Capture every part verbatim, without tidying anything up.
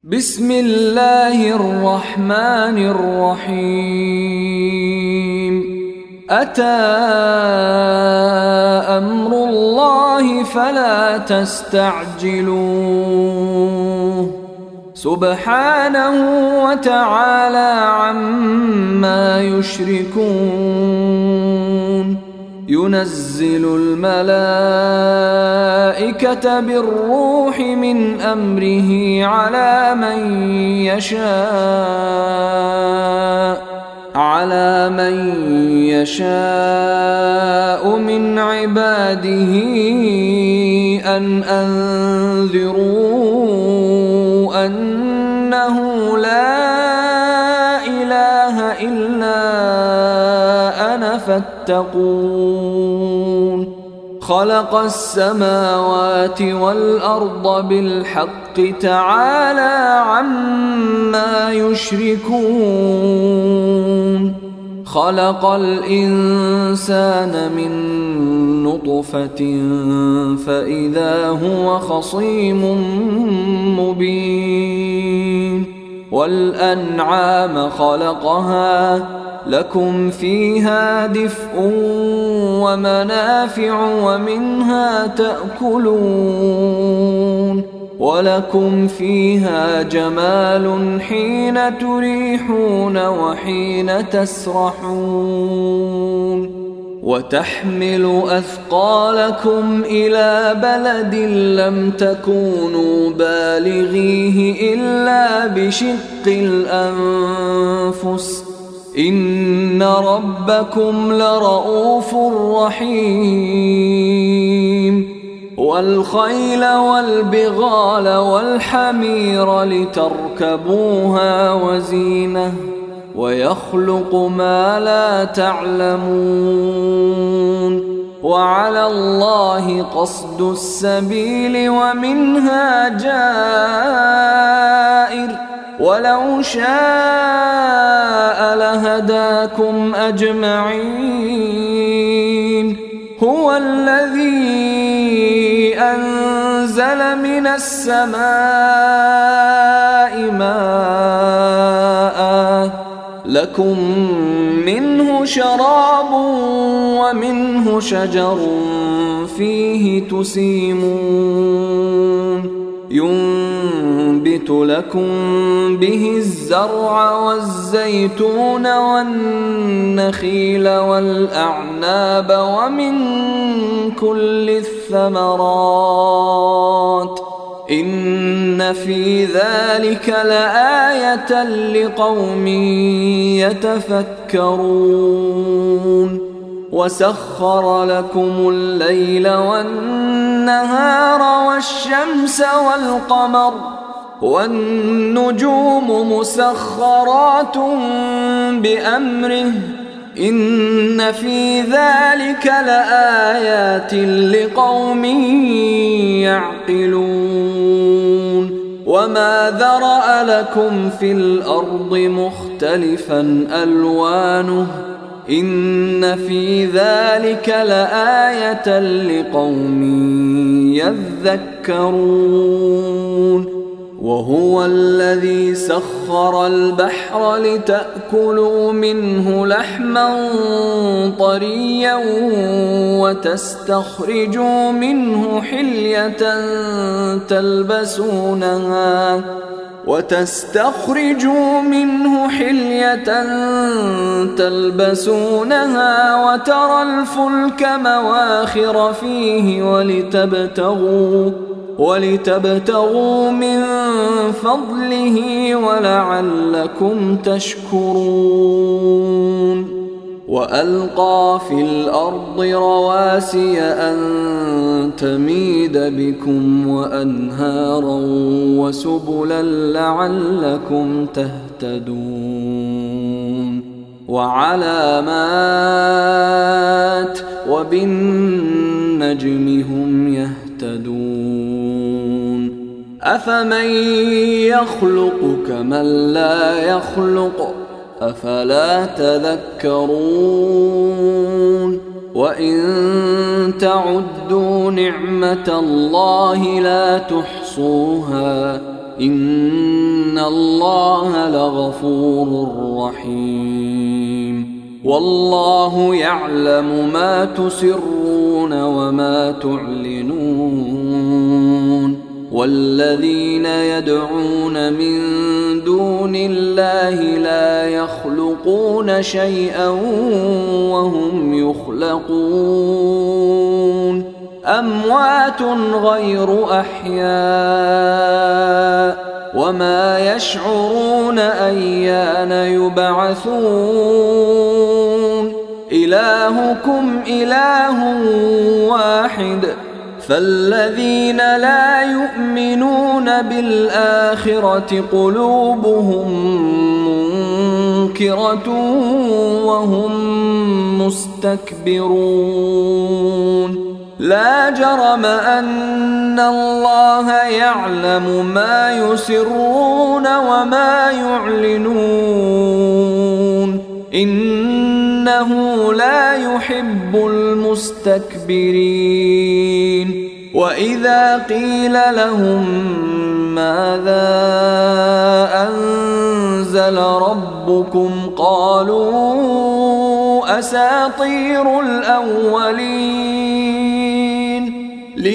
بسم الله الرحمن الرحيم أتى أمر الله فلا تستعجلوه سبحانه وتعالى عما يشركون ينزل الملائكة بالروح من أمره على من يشاء على من يشاء من عباده أن أنذروا أنه لا إله إلا أنا فاتقون خلق السماوات والأرض بالحق تعالى عما يشركون خلق الإنسان من نطفة فإذا هو خصيم مبين والأنعام خلقها لكم فيها دفء ومنافع ومنها تأكلون ولكم فيها جمال حين تريحون وحين تسرحون وتحمل أثقالكم إلى بلد لم تكونوا بالغيه إلا بشق الأنفس إن ربكم لرؤوف رحيم والخيل والبغال والحمير لتركبوها وزينة ويخلق ما لا تعلمون وعلى الله قصد السبيل ومنها جائر ولو شاء لهداكم أجمعين هو الذي أنزل من السماء ماء لكم منه شراب ومنه شجر فيه تسيمون ينبت لكم به الزرع والزيتون والنخيل والأعناب ومن كل الثمرات إن في ذلك لآية لقوم يتفكرون وسخر لكم الليل والنهار والشمس والقمر والنجوم مسخرات بأمره إن في ذلك لآيات لقوم يعقلون وما ذرأ لكم في الأرض مختلفا ألوانه إن في ذلك لآية لقوم يذكرون وهو الذي سخر البحر لتأكلوا منه لحما طريا وتستخرجوا منه حلية تلبسونها وتستخرجوا منه حلية تلبسونها وترى الفلك مواخر فيه ولتبتغوا ولتبتغوا من فضله ولعلكم تشكرون وألقى في الأرض رواسي أن تميد بكم وأنهارا وسبلا لعلكم تهتدون وعلامات وبالنجم هم يهتدون أفمن يخلق كمن لا يخلق أفلا تذكرون وإن تعدوا نعمة الله لا تحصوها إن إن الله لغفور رحيم والله يعلم ما تسرون وما تعلنون والذين يدعون من دون الله لا يخلقون شيئا وهم يخلقون أموات غير أحياء وما يشعرون أيان يبعثون إلهكم إله واحد فالذين لا يؤمنون بالآخرة قلوبهم منكرة وهم مستكبرون لا جرم أن الله يعلم ما يسرون وما يعلنون إنه لا يحب المستكبرين وإذا قيل لهم ماذا أنزل ربكم قالوا أساطير الأولين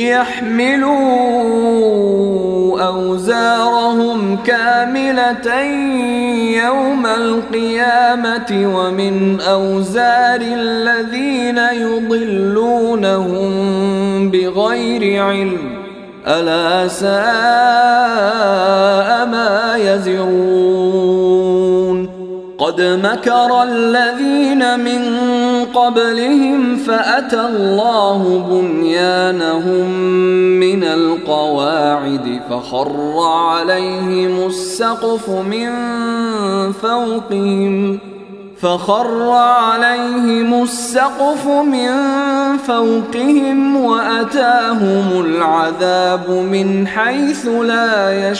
ليحملوا أوزارهم كاملة يوم القيامة ومن أوزار الذين يضلونهم بغير علم ألا ساء ما يزرون قد مكر الذين من قبلهم فأتى الله بنيانهم من القواعد فخر عليهم السقف من فوقهم فخر عليهم السقف من فوقهم وأتاهم العذاب من حيث لا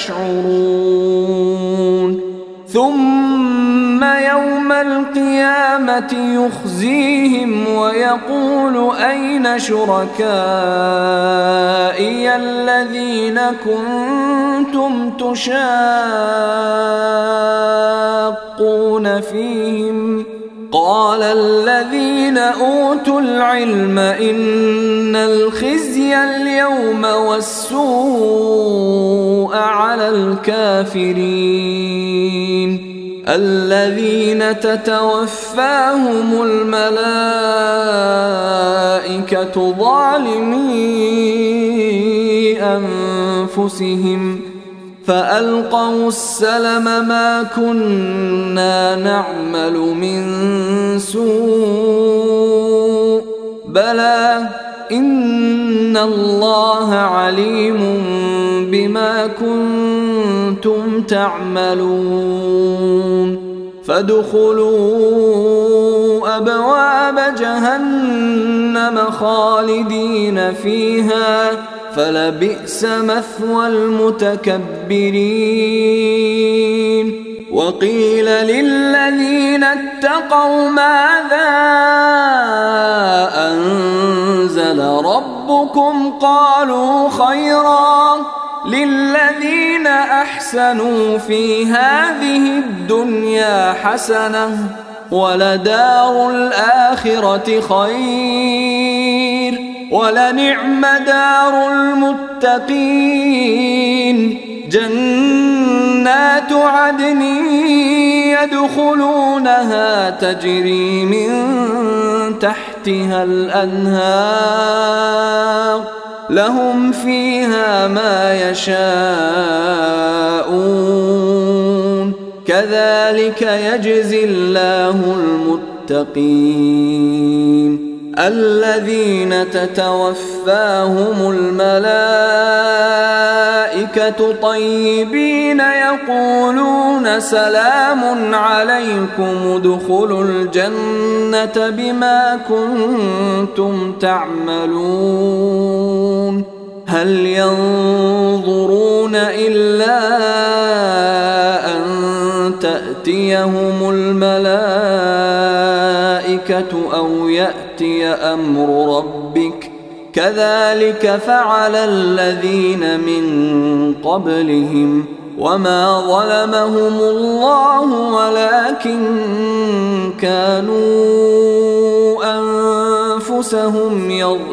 يشعرون ثم يوم القيامة يخزيهم ويقول أين شركائي الذين كنتم تشاقون فيهم قال الذين أوتوا العلم إن الخزي اليوم والسوء على الكافرين الذين تتوفاهم الملائكة ظالمي أنفسهم فألقوا السلم ما كنا نعمل من سوء بلى إن الله عليم بما كنتم تعملون فادخلوا أبواب جهنم خالدين فيها فلبئس مثوى المتكبرين وقيل للذين اتقوا ماذا أنزل ربكم قالوا خيرا للذين أحسنوا في هذه الدنيا حسنة ولدار الآخرة خير ولنعم دار المتقين جنات عدن يدخلونها تجري من تحتها الأنهار لهم فيها ما يشاءون كذلك يجزي الله المتقين الذين تتوفاهم الملائكة طيبين يقولون سلام عليكم ادخلوا الجنة بما كنتم تعملون هل ينظرون إلا أن تأتيهم الملائكة أو يأتي أمر ربك كذلك فعل الذين من قبلهم وما ظلمهم الله ولكن كانوا أنفسهم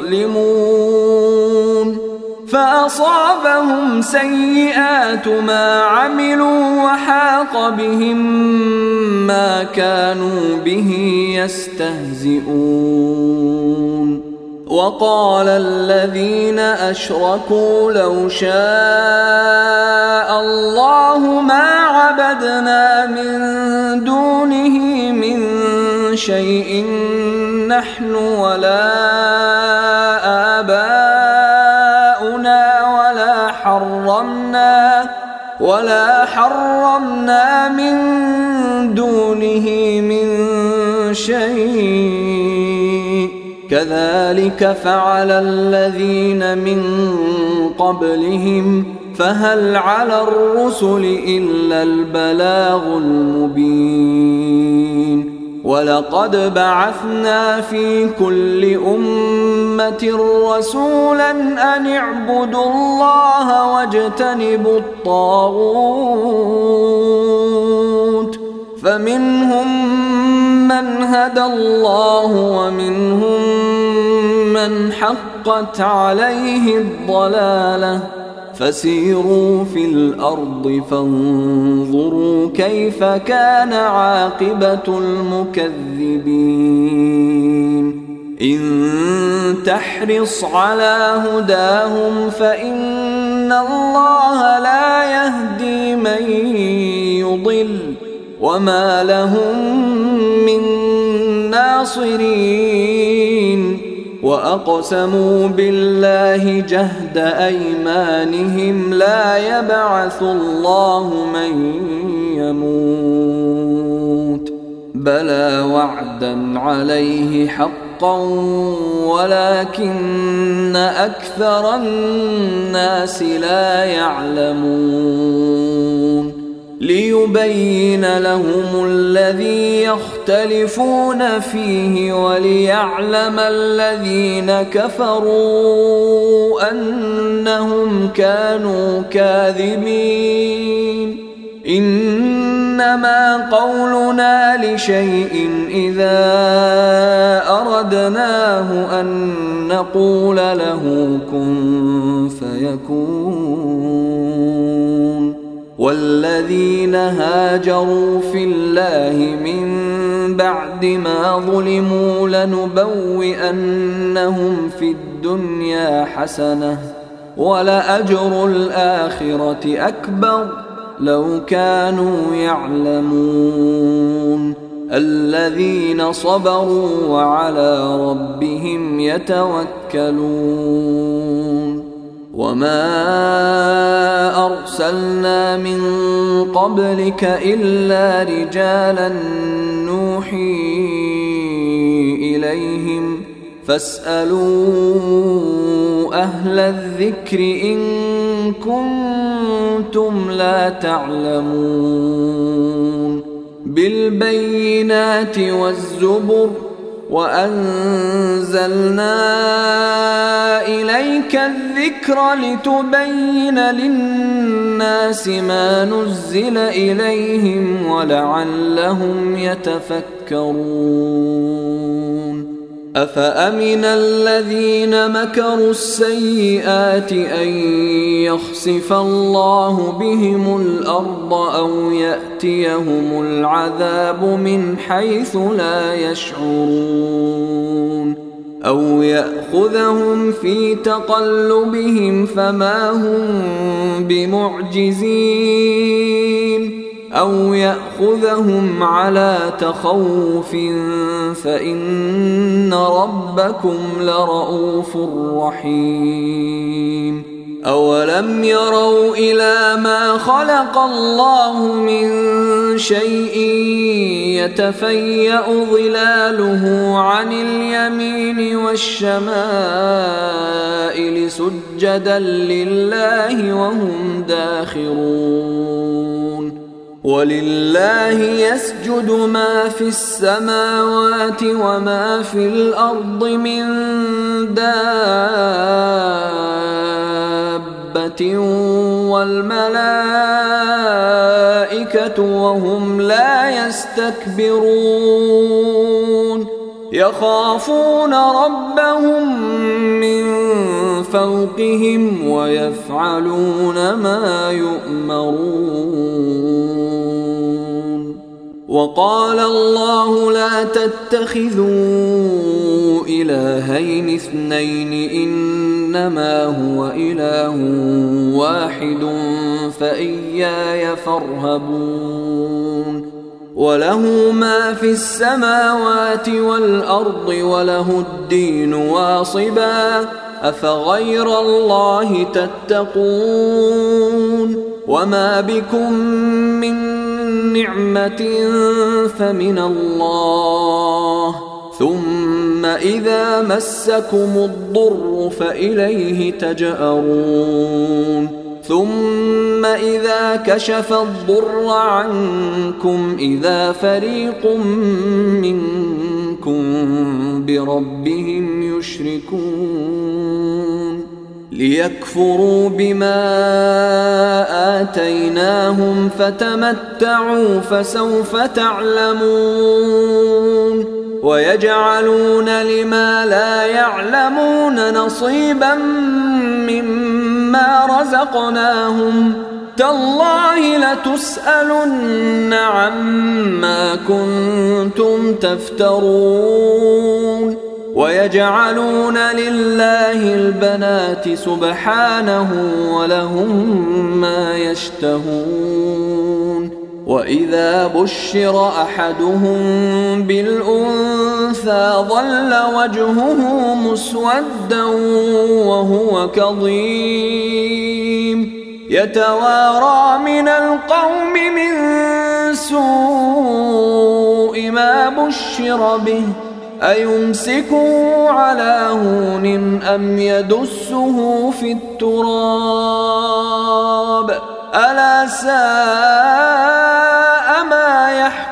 يظلمون فأصابهم سيئات ما عملوا وحاق بهم ما كانوا به يستهزئون وقال الذين أشركوا لو شاء الله ما عبدنا من دونه من شيء نحن ولا آباؤنا ولا حرمنا ولا حرمنا من دونه من شيء كذلك فعل الذين من قبلهم فهل على الرسل إلا البلاغ المبين ولقد بعثنا في كل أمة رسولا أن اعبدوا الله واجتنبوا الطاغوت فمنهم من هدى الله ومنهم من حقت عليه الضلالة فسيروا في الأرض فانظروا كيف كان عاقبة المكذبين إن تحرص على هداهم فإن الله لا يهدي من يضل وما لهم من ناصرين وأقسموا بالله جهد أيمانهم لا يبعث الله من يموت بلى وعدا عليه حقا ولكن أكثر الناس لا يعلمون ليبين لهم الذي يختلفون فيه وليعلم الذين كفروا أنهم كانوا كاذبين إنما قولنا لشيء إذا أردناه أن نقول له كن فيكون والذين هاجروا في الله من بعد ما ظلموا لنبوئنهم في الدنيا حسنة ولأجر الآخرة أكبر لو كانوا يعلمون الذين صبروا وعلى ربهم يتوكلون وما أرسلنا من قبلك إلا رجالا نوحي إليهم فاسألوا أهل الذكر إن كنتم لا تعلمون بالبينات والزبر وأنزلنا إليك الذكر لتبين للناس ما نزل إليهم ولعلهم يتفكرون أفأمن الذين مكروا السيئات أن يخسف الله بهم الأرض أو يأتيهم العذاب من حيث لا يشعرون أو يأخذهم في تقلبهم فما هم بمعجزين أو يأخذهم على تخوف فإن ربكم لرؤوف رحيم أولم يروا إلى ما خلق الله من شيء يتفيأ ظلاله عن اليمين والشمائل سجدا لله وهم داخرون ولله يسجد ما في السماوات وما في الأرض من دابة والملائكة وهم لا يستكبرون يخافون ربهم من فوقهم ويفعلون ما يؤمرون. وقال الله لا تتخذوا إلهين اثنين إنما هو إله واحد فإياي فارهبون. وله ما في السماوات والأرض وله الدين واصبا أفغير الله تتقون. وما بكم من نعمة فمن الله ثم إذا مسكم الضر فإليه تجأرون. ثم إذا كشف الضر عنكم إذا فريق منكم بربهم يشركون ليكفروا بما آتيناهم فتمتعوا فسوف تعلمون. ويجعلون لما لا يعلمون نصيبا مما رزقناهم تالله لتسألن عما كنتم تفترون. ويجعلون لله البنات سبحانه ولهم ما يشتهون. وإذا بشر أحدهم بالأنثى ظل وجهه مسودا وهو كظيم يتوارى من القوم من سوء ما بشر به أيمسكه على هون أم يدسه في التراب ألا ساء ما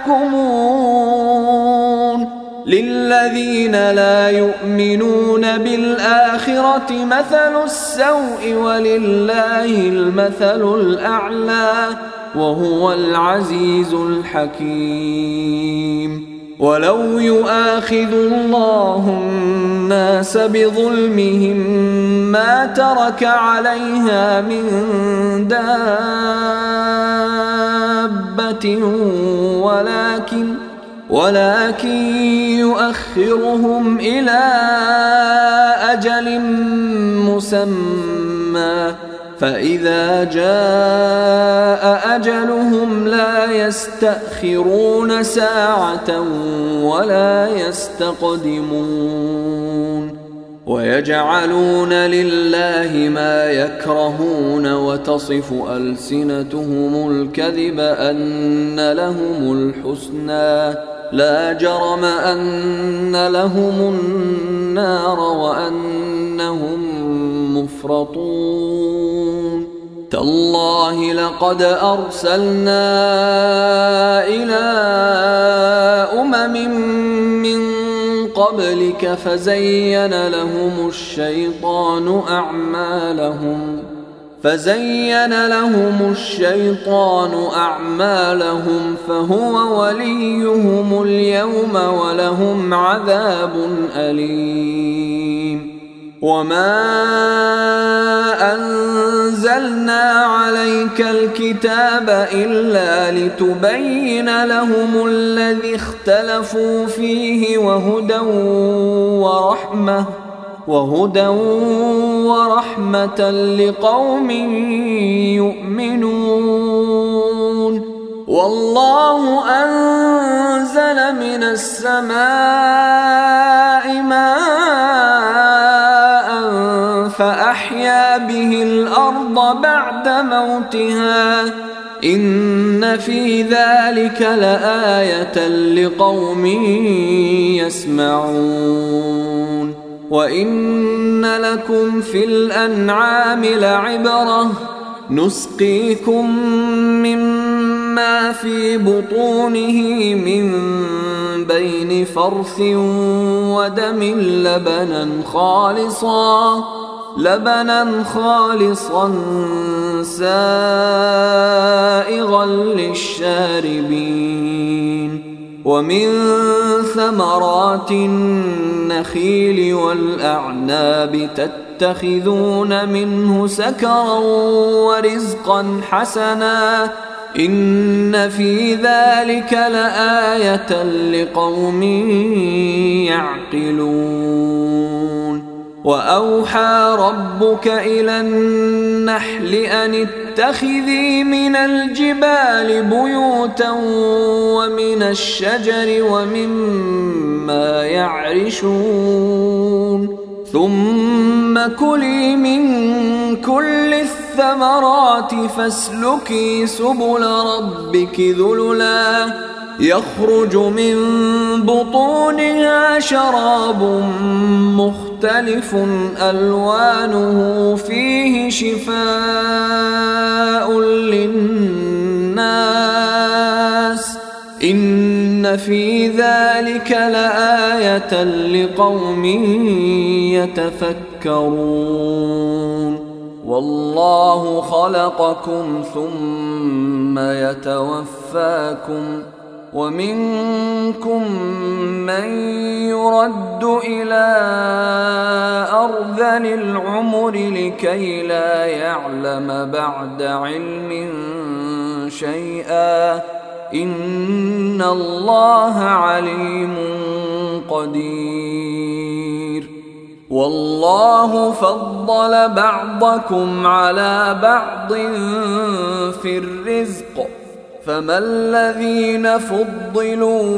يحكمون. للذين لا يؤمنون بالآخرة مثل السوء ولله المثل الأعلى وهو العزيز الحكيم. ولو يؤاخذ الله الناس بظلمهم ما ترك عليها من دابة ولكن ولكن يؤخرهم إلى أجل مسمى فإذا جاء أجلهم لا يستأخرون ساعة ولا يستقدمون. ويجعلون لله ما يكرهون وتصف ألسنتهم الكذب أن لهم الحسنى لا جرم أن لهم النار وأنهم مفرطون. تالله لقد أرسلنا إلى أمم من قبلك فزين لهم الشيطان أعمالهم فزين لهم الشيطان أعمالهم فهو وليهم اليوم ولهم عذاب أليم. وما أنزلنا عليك الكتاب إلا لتبين لهم الذي اختلفوا فيه وهدى ورحمة وهدى ورحمة لقوم يؤمنون. والله أنزل من السماء ماء فأحيا به الأرض بعد موتها إن في ذلك لآية لقوم يسمعون. وإن لكم في الأنعام لعبرة نسقيكم مما في بطونه من بين فرث ودم لبنا خالصا لبنا خالصا سائغا للشاربين ومن ثمرات النخيل والأعناب تتخذون منه سكرا ورزقا حسنا إن في ذلك لآية لقوم يعقلون وأوحى ربك إلى النحل أن اتخذي من الجبال بيوتا ومن الشجر ومما يعرشون ثم كلي من كل الثمرات فاسلكي سبل ربك ذللا يخرج من بطونها شراب مختلف ألوانه فيه شفاء للناس إن في ذلك لآية لقوم يتفكرون والله خلقكم ثم يتوفاكم ومنكم من يرد إلى أرذل العمر لكي لا يعلم بعد علم شيئا إن الله عليم قدير والله فضل بعضكم على بعض في الرزق فما الذين فضلوا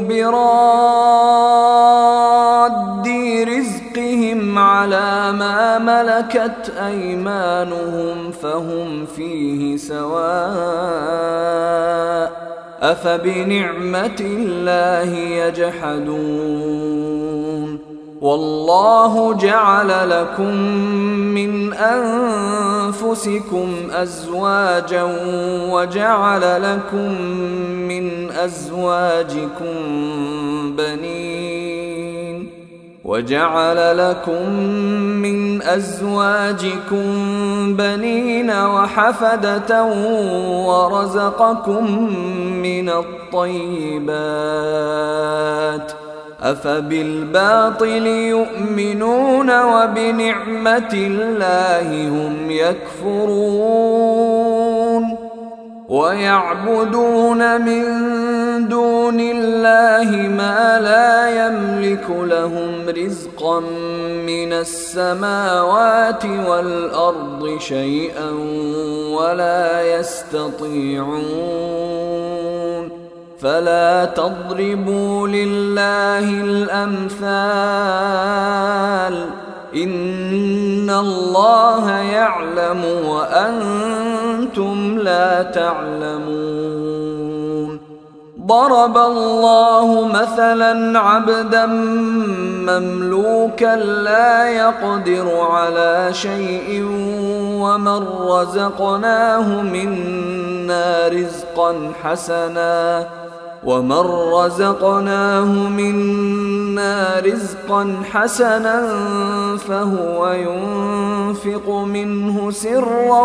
براد رزقهم على ما ملكت أيمانهم فهم فيه سواء أفبنعمة الله يجحدون والله جعل لكم من أنفسكم أزواجا وجعل لكم من أزواجكم بنين وجعل لكم من أزواجكم بنين وحفدة ورزقكم من الطيبات أفبالباطل يؤمنون وبنعمة الله هم يكفرون ويعبدون من دون الله ما لا يملك لهم رزقا من السماوات والأرض شيئا ولا يستطيعون فلا تضربوا لله الأمثال إن الله يعلم وأنتم لا تعلمون ضرب الله مثلا عبدا مملوكا لا يقدر على شيء ومن رزقناه منا رزقا حسنا ومن رزقناه منا رزقا حسنا فهو ينفق منه سرا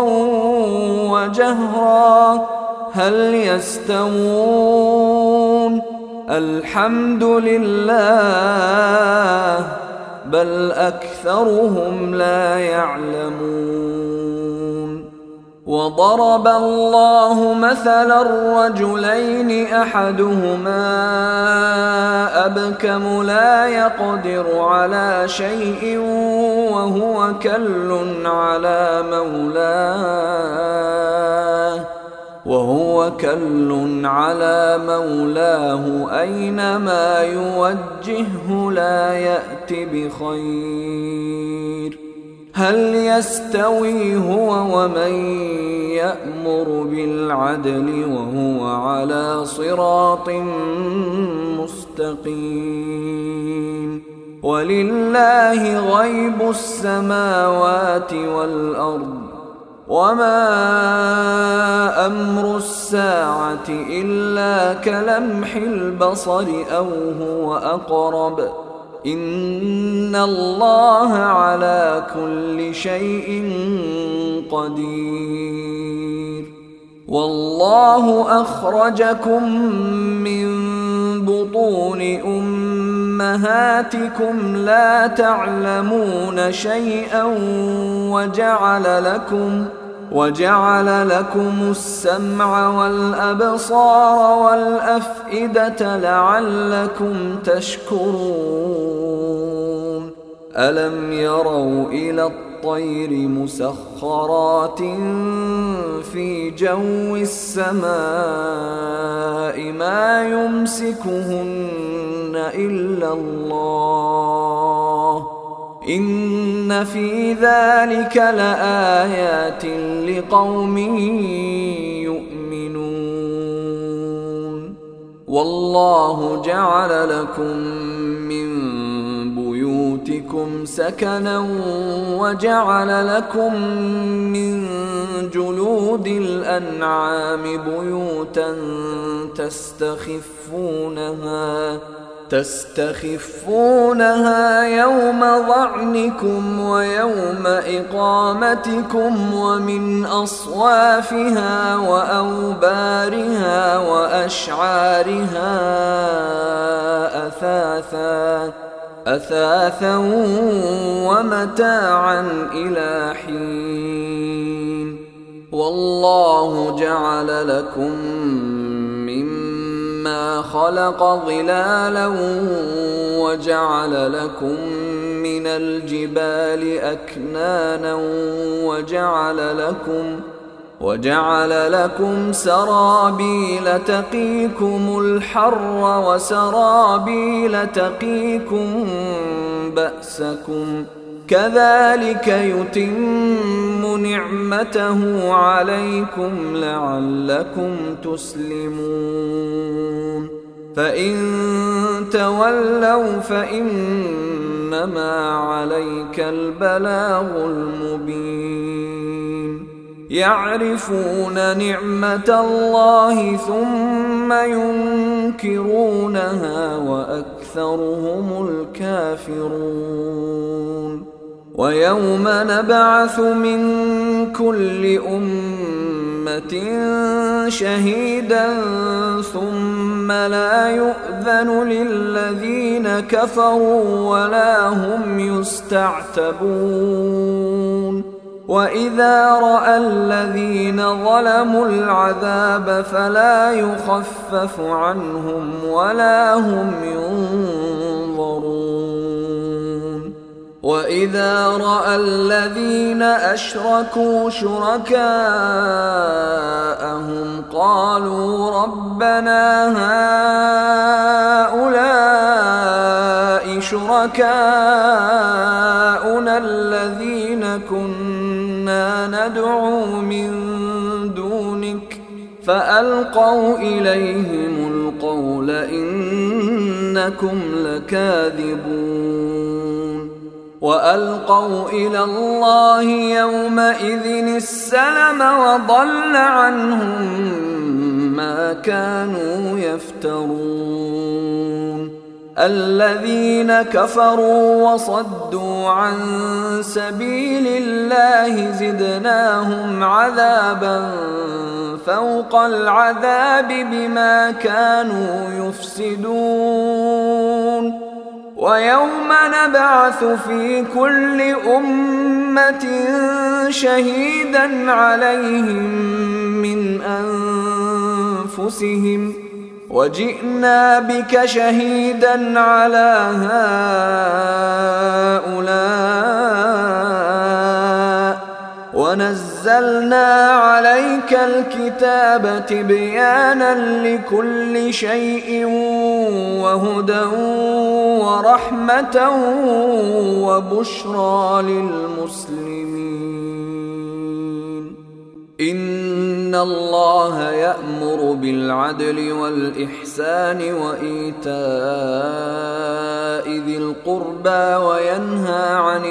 وجهرا هل يستوون الحمد لله بل أكثرهم لا يعلمون وضرب الله مثلا رجلين أحدهما أبكم لا يقدر على شيء وهو كل على مولاه وهو كل على مولاه أينما يوجهه لا يأت بخير هل يستوي هو ومن يأمر بالعدل وهو على صراط مستقيم ولله غيب السماوات والأرض وما أمر الساعة إلا كلمح البصر أو هو أقرب إن الله على كل شيء قدير. والله أخرجكم من بطون أمهاتكم لا تعلمون شيئا وجعل لكم وجعل لكم السمع والأبصار والأفئدة لعلكم تشكرون. ألم يروا إلى الطير مسخرات في جو السماء ما يمسكهن إلا الله إن في ذلك لآيات لقوم يؤمنون. والله جعل لكم من بيوتكم سكنا وجعل لكم من جلود الأنعام بيوتا تستخفونها تستخفونها يوم ظعنكم ويوم إقامتكم ومن أصوافها وأوبارها وأشعارها أثاثا أثاثا ومتاعا إلى حين. والله جعل لكم مما خلق ظلالا وجعل لكم من الجبال أكنانا وجعل لكم وجعل لكم سرابيل تقيكم الحر وسرابيل تقيكم بأسكم كذلك يتم نعمته عليكم لعلكم تسلمون. فإن تولوا فإنما عليك البلاغ المبين. يعرفون نعمة الله ثم ينكرونها وأكثرهم الكافرون. ويوم نبعث من كل أمة شهيدا ثم لا يؤذن للذين كفروا ولا هم يستعتبون. وإذا رأى الذين ظلموا العذاب فلا يخفف عنهم ولا هم ينظرون. وإذا رأى الذين أشركوا شركاءهم قالوا ربنا هؤلاء شركاؤنا الذين كنا ندعو من دونك فألقوا إليهم القول إنكم لكاذبون. وألقوا إلى الله يومئذ السلم وضل عنهم ما كانوا يفترون. الذين كفروا وصدوا عن سبيل الله زدناهم عذابا فوق العذاب بما كانوا يفسدون. ويوم نبعث في كل أمة شهيدا عليهم من أنفسهم وجئنا بك شهيدا على هؤلاء ونزلنا عليك الكتاب تبيانا لكل شيء وهدى ورحمة وبشرى للمسلمين. إن الله يأمر بالعدل والإحسان وإيتاء ذي القربى وينهى عن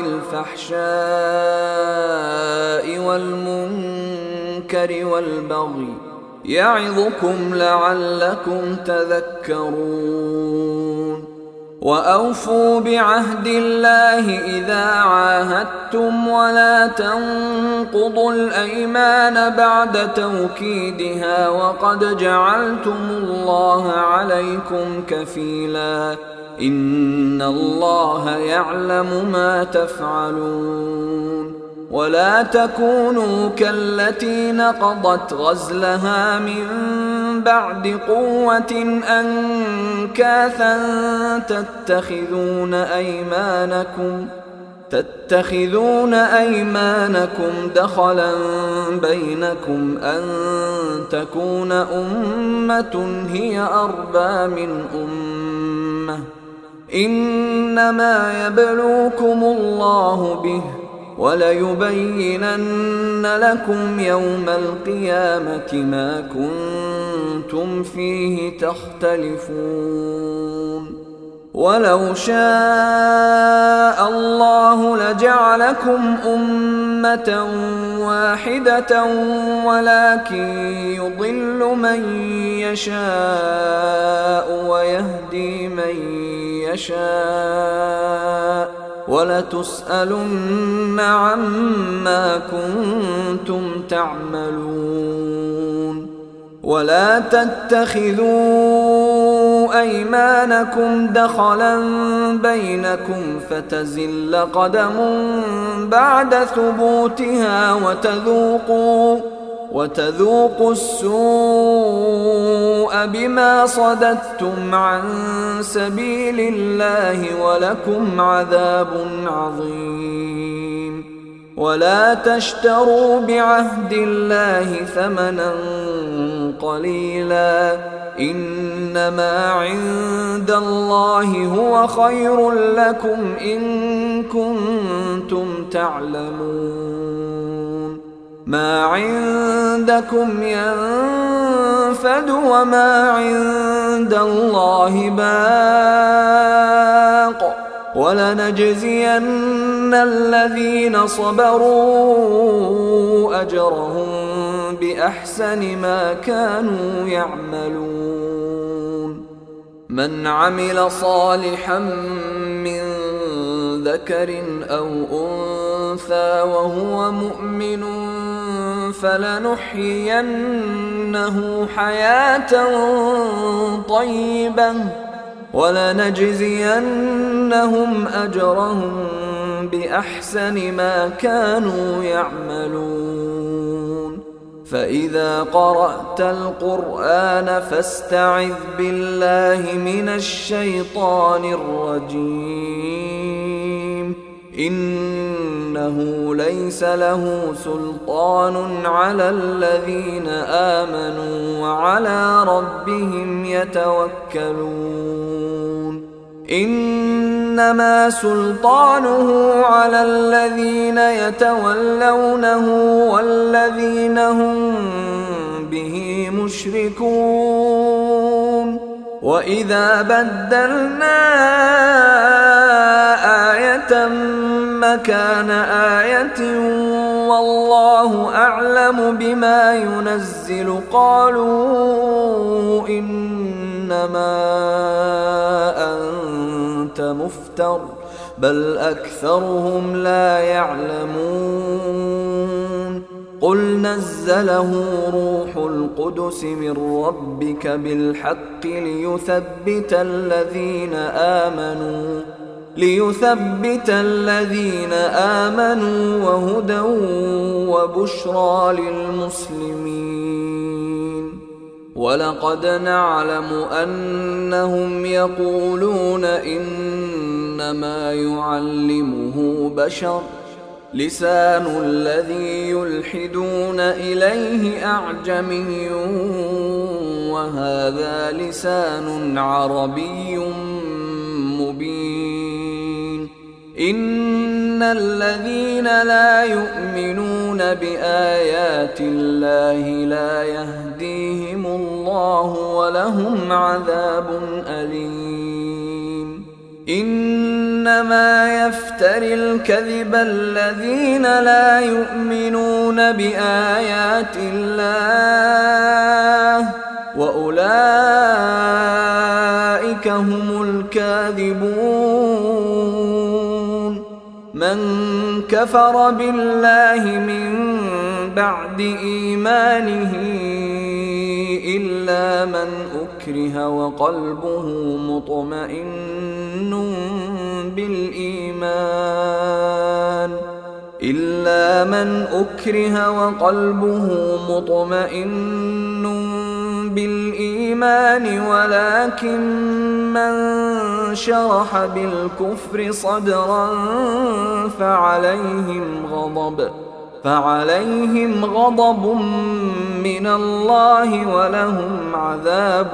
الفحشاء والمنكر والبغي يعظكم لعلكم تذكرون. وأوفوا بعهد الله إذا عاهدتم ولا تنقضوا الأيمان بعد توكيدها وقد جعلتم الله عليكم كفيلا إن الله يعلم ما تفعلون ولا تكونوا كالتي نقضت غزلها من بعد قوة أنكاثا تتخذون أيمانكم تتخذون أيمانكم دخلا بينكم أن تكون أمة هي أربى من أمة إنما يبلوكم الله به وليبينن لكم يوم القيامة ما كنتم فيه تختلفون ولو شاء الله لجعلكم أمة واحدة ولكن يضل من يشاء ويهدي من يشاء ولتسألن عما كنتم تعملون ولا تتخذوا أيمانكم دخلا بينكم فتزل قدم بعد ثبوتها وتذوقوا وتذوقوا السوء بما صددتم عن سبيل الله ولكم عذاب عظيم ولا تشتروا بعهد الله ثمنا قليلا إنما عند الله هو خير لكم إن كنتم تعلمون ما عندكم ينفد وما عند الله باق ولنجزين الذين صبروا أجرهم بأحسن ما كانوا يعملون من عمل صالحا من ذكر أو أنثى وهو مؤمن فلنحيينه حياة طيبة ولنجزينهم أجرهم بأحسن ما كانوا يعملون فإذا قرأت القرآن فاستعذ بالله من الشيطان الرجيم إنه ليس له سلطان على الذين آمنوا وعلى ربهم يتوكلون إنما سلطانه على الذين يتولونه والذين هم به مشركون وإذا بدلنا آية مكان آية والله أعلم بما ينزل قالوا إنما أنت مفتر بل أكثرهم لا يعلمون قل نزله روح القدس من ربك بالحق ليثبت الذين آمنوا ليثبت الذين آمنوا وهدى وبشرى للمسلمين ولقد نعلم أنهم يقولون إنما يعلمه بشر لسان الذي يلحدون إليه أعجمي وهذا لسان عربي مبين إن الذين لا يؤمنون بآيات الله لا يهديهم الله ولهم عذاب أليم إنما يفتري الكذب الذين لا يؤمنون بآيات الله وأولئك أولئك هم الكاذبون. من كفر بالله من بعد إيمانه إلا من أكره وقلبه مطمئن بالإيمان إلا من أكره وقلبه مطمئن بالإيمان ولكن من شرح بالكفر صدرا فعليهم غضب فعليهم غضب من الله ولهم عذاب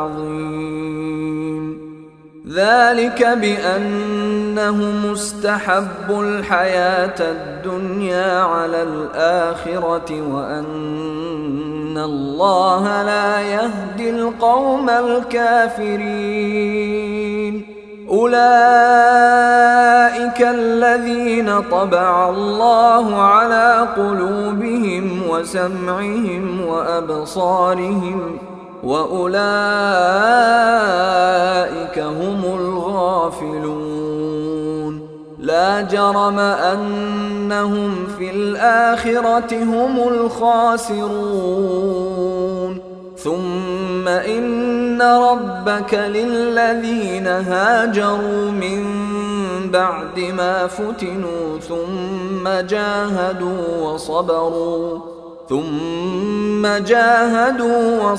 عظيم. ذلك بأنهم استحبوا الحياة الدنيا على الآخرة وأن الله لا يهدي القوم الكافرين. أولئك الذين طبع الله على قلوبهم وسمعهم وأبصارهم وأولئك هم الغافلون. لا جرم أنهم في الآخرة هم الخاسرون. ثم إن ربك للذين هاجروا من بعد ما فتنوا ثم جاهدوا وصبروا ثم جاهدوا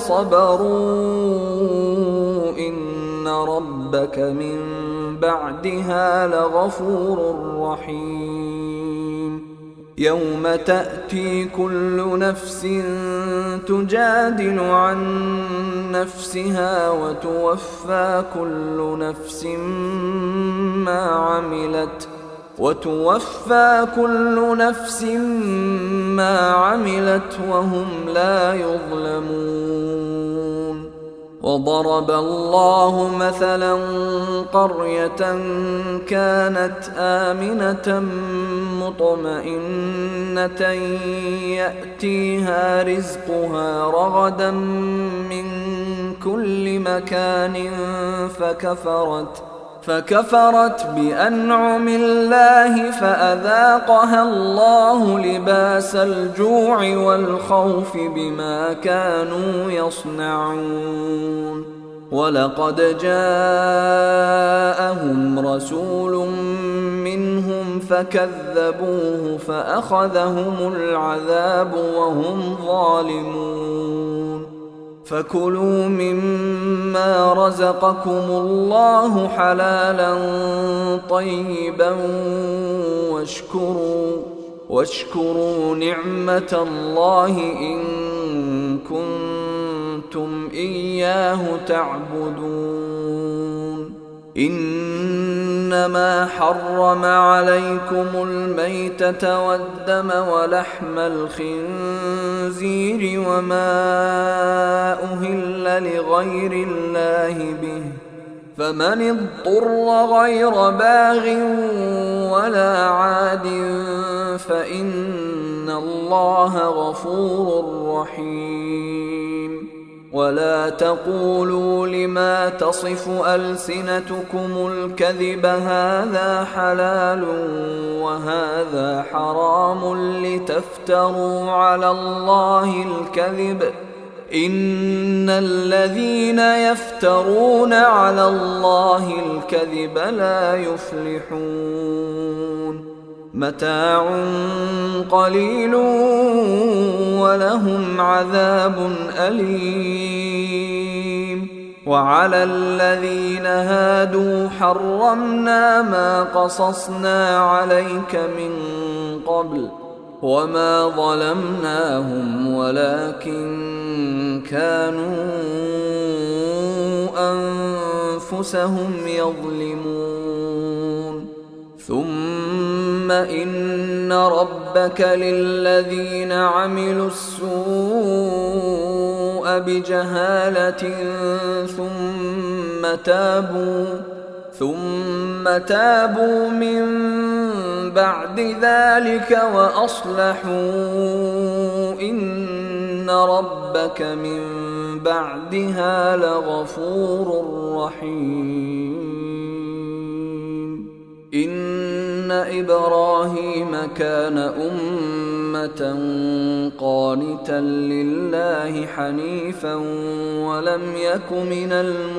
وصبروا إن ربك من بعدها لغفور رحيم. يوم تأتي كل نفس تجادل عن نفسها وتوفى كل نفس ما عملت وتوفى كل نفس ما عملت وهم لا يظلمون. وضرب الله مثلا قرية كانت آمنة مطمئنة يأتيها رزقها رغدا من كل مكان فكفرت فكفرت بأنعم الله فأذاقها الله لباس الجوع والخوف بما كانوا يصنعون. ولقد جاءهم رسول منهم فكذبوه فأخذهم العذاب وهم ظالمون. فكلوا مما رزقكم الله حلالا طيبا واشكروا واشكروا نعمة الله إن كنتم إياه تعبدون. إنما حرم عليكم الميتة والدم ولحم الخنزير وما أهل لغير الله به فمن اضطر غير باغ ولا عاد فإن الله غفور رحيم. ولا تقولوا لما تصف ألسنتكم الكذب هذا حلال وهذا حرام لتفتروا على الله الكذب إن الذين يفترون على الله الكذب لا يفلحون. متاع قليل ولهم عذاب أليم. وعلى الذين هادوا حرمنا ما قصصنا عليك من قبل وما ظلمناهم ولكن كانوا أنفسهم يظلمون. ثم إن ربك للذين عملوا السوء بجهالة ثم تابوا ثم تابوا من بعد ذلك وأصلحوا إن ربك من بعدها لغفور رحيم. إن إبراهيم كان أمة قانتا لله حنيفا ولم يك من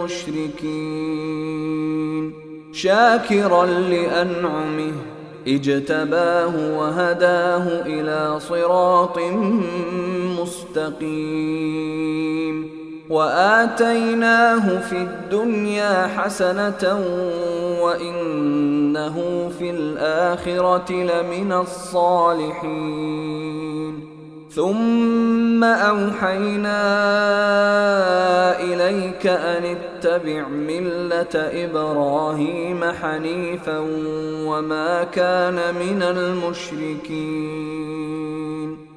المشركين شاكرا لأنعمه اجتباه وهداه إلى صراط مستقيم وآتيناه في الدنيا حسنة وإنه في الآخرة لمن الصالحين. ثم أوحينا إليك أن اتبع ملة إبراهيم حنيفا وما كان من المشركين.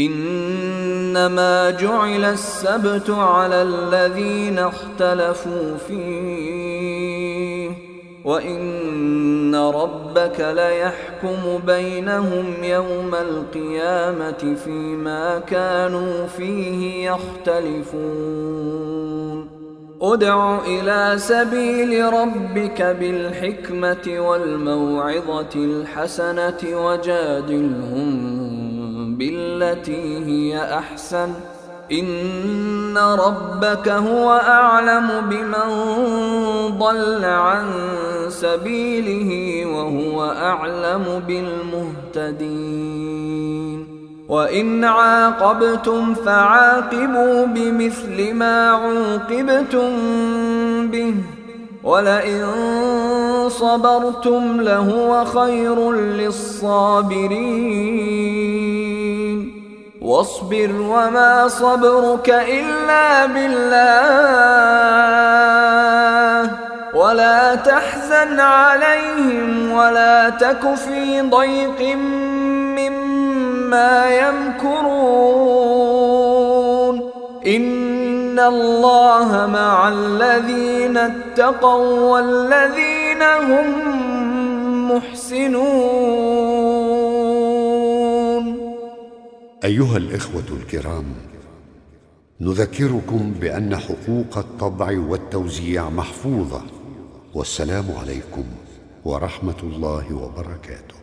إنما جعل السبت على الذين اختلفوا فيه وإن ربك ليحكم بينهم يوم القيامة فيما كانوا فيه يختلفون. ادع إلى سبيل ربك بالحكمة والموعظة الحسنة وجادلهم بالتي هي أحسن إن ربك هو أعلم بمن ضل عن سبيله وهو أعلم بالمهتدين. وإن عاقبتم فعاقبوا بمثل ما عوقبتم به ولئن صبرتم لهو خير للصابرين. واصبر وما صبرك إلا بالله ولا تحزن عليهم ولا تك في ضيق مما يمكرون. إن الله مع الذين اتقوا والذين هم محسنون. أيها الإخوة الكرام، نذكركم بأن حقوق الطبع والتوزيع محفوظة. والسلام عليكم ورحمة الله وبركاته.